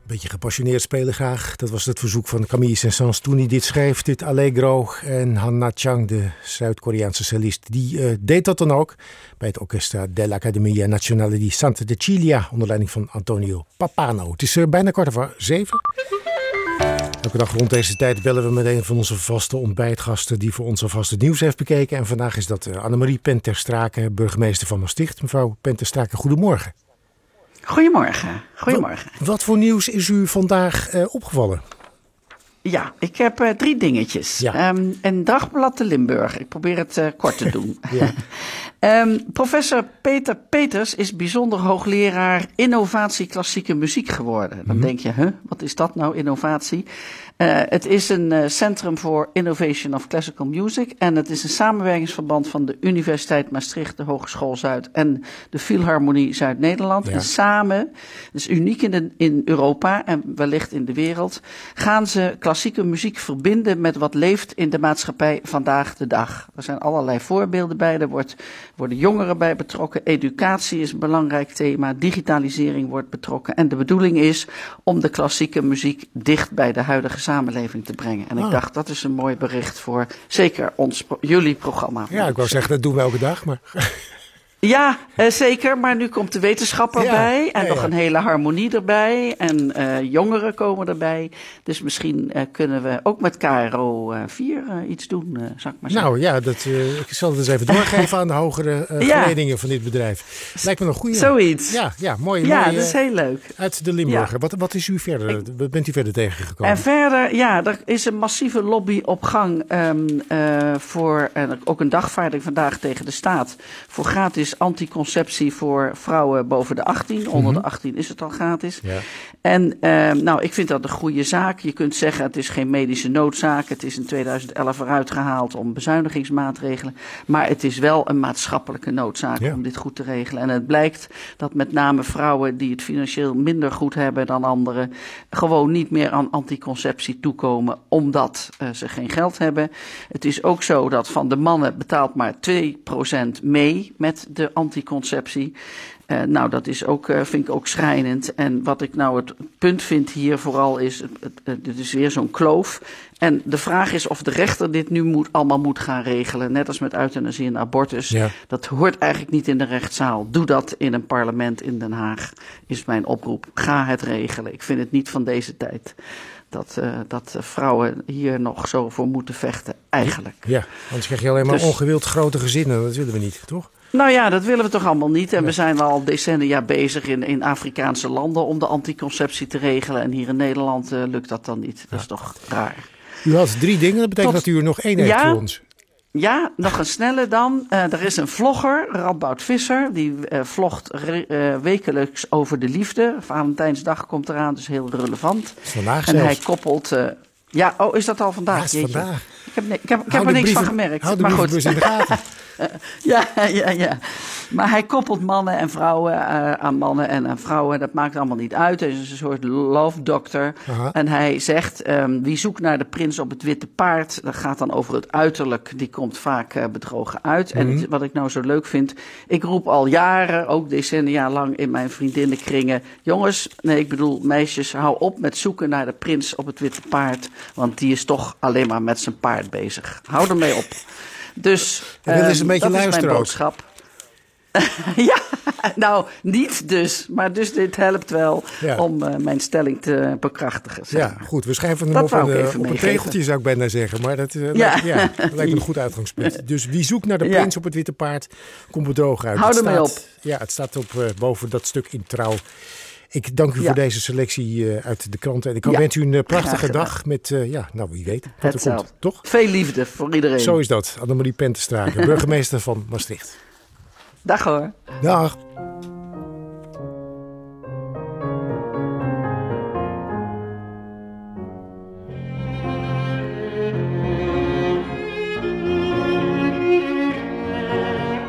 Beetje gepassioneerd spelen graag. Dat was het verzoek van Camille Saint-Saëns toen hij dit schreef, dit Allegro. En Han Na-chang, de Zuid-Koreaanse cellist, die deed dat dan ook bij het Orchestra dell'Accademia Nazionale di Santa Cecilia onder leiding van Antonio Pappano. Het is bijna 6:15. Elke dag rond deze tijd bellen we met een van onze vaste ontbijtgasten die voor ons alvast het nieuws heeft bekeken. En vandaag is dat Annemarie Pen-ter-Strake, burgemeester van Maastricht. Mevrouw Pen-ter-Strake, goedemorgen. Goedemorgen. Wat voor nieuws is u vandaag opgevallen? Ja, ik heb 3 dingetjes. Ja. Een dagblad de Limburg. Ik probeer het kort te doen. Professor Peter Peters is bijzonder hoogleraar innovatie klassieke muziek geworden. Dan denk je, wat is dat nou, innovatie? Het is een Centrum for Innovation of Classical Music en het is een samenwerkingsverband van de Universiteit Maastricht, de Hogeschool Zuid en de Philharmonie Zuid-Nederland. Ja. En samen, dat is uniek in Europa en wellicht in de wereld, gaan ze klassieke muziek verbinden met wat leeft in de maatschappij vandaag de dag. Er zijn allerlei voorbeelden bij, er worden jongeren bij betrokken, educatie is een belangrijk thema, digitalisering wordt betrokken en de bedoeling is om de klassieke muziek dicht bij de huidige samenleving te brengen. En ik dacht, dat is een mooi bericht voor zeker jullie programma. Ja, ik wou zeggen, dat doen we elke dag, maar... Ja, zeker. Maar nu komt de wetenschapper bij en nog een hele harmonie erbij. En jongeren komen erbij. Dus misschien kunnen we ook met KRO 4 iets doen, zou ik maar zeggen. Nou ja, ik zal het eens even doorgeven aan de hogere geledingen van dit bedrijf. Lijkt me een goede. Zoiets. Ja, mooi. Ja, dat is heel leuk. Uit de Limburger. Ja. Wat is u verder? Wat bent u verder tegengekomen? En verder, er is een massieve lobby op gang voor ook een dagvaarding vandaag tegen de staat voor gratis anticonceptie voor vrouwen boven de 18. Onder de 18 is het al gratis. Ja. En ik vind dat een goede zaak. Je kunt zeggen het is geen medische noodzaak. Het is in 2011 eruit gehaald om bezuinigingsmaatregelen. Maar het is wel een maatschappelijke noodzaak om dit goed te regelen. En het blijkt dat met name vrouwen die het financieel minder goed hebben dan anderen gewoon niet meer aan anticonceptie toekomen omdat ze geen geld hebben. Het is ook zo dat van de mannen betaalt maar 2% mee met de anticonceptie. Dat is ook, vind ik ook schrijnend. En wat ik nou het punt vind hier vooral is, dit is weer zo'n kloof. En de vraag is of de rechter dit nu allemaal moet gaan regelen. Net als met euthanasie en abortus. Ja. Dat hoort eigenlijk niet in de rechtszaal. Doe dat in een parlement in Den Haag, is mijn oproep. Ga het regelen. Ik vind het niet van deze tijd. Dat vrouwen hier nog zo voor moeten vechten, eigenlijk. Ja, anders krijg je alleen maar ongewild grote gezinnen. Dat willen we niet, toch? Nou ja, dat willen we toch allemaal niet. En we zijn al decennia bezig in Afrikaanse landen om de anticonceptie te regelen. En hier in Nederland lukt dat dan niet. Dat is toch raar. U had 3 dingen, dat betekent dat u er nog 1 heeft voor ons. Ja, nog een snelle dan. Er is een vlogger, Radboud Visser, die vlogt wekelijks over de liefde. Valentijnsdag komt eraan, dus heel relevant. Vandaag en zelfs. Hij koppelt... is dat al vandaag? Ja, is vandaag. Ik heb er niks van gemerkt. Houd de brievenbus in de gaten. Ja. Maar hij koppelt mannen en vrouwen aan mannen en aan vrouwen. Dat maakt allemaal niet uit. Hij is een soort love doctor. Aha. En hij zegt, wie zoekt naar de prins op het witte paard, dat gaat dan over het uiterlijk. Die komt vaak bedrogen uit. En wat ik nou zo leuk vind, ik roep al jaren, ook decennia lang in mijn vriendinnenkringen. Jongens, meisjes, hou op met zoeken naar de prins op het witte paard. Want die is toch alleen maar met zijn paard bezig. Hou ermee op. Dus dit is een beetje dat is mijn luisteren boodschap. Ja, nou niet dus. Maar dus dit helpt wel om mijn stelling te bekrachtigen. Ja, goed. We schrijven hem op een regeltje, zou ik bijna zeggen. Maar dat lijkt me een goed uitgangspunt. Dus wie zoekt naar de prins op het witte paard, komt bedrogen uit. Hou ermee op. Ja, het staat boven dat stuk in Trouw. Ik dank u voor deze selectie uit de kranten. En ik wens u een prachtige dag met, wie weet wat er komt. Toch? Veel liefde voor iedereen. Zo is dat. Annemarie Pen-ter-Strake, burgemeester van Maastricht. Dag hoor. Dag.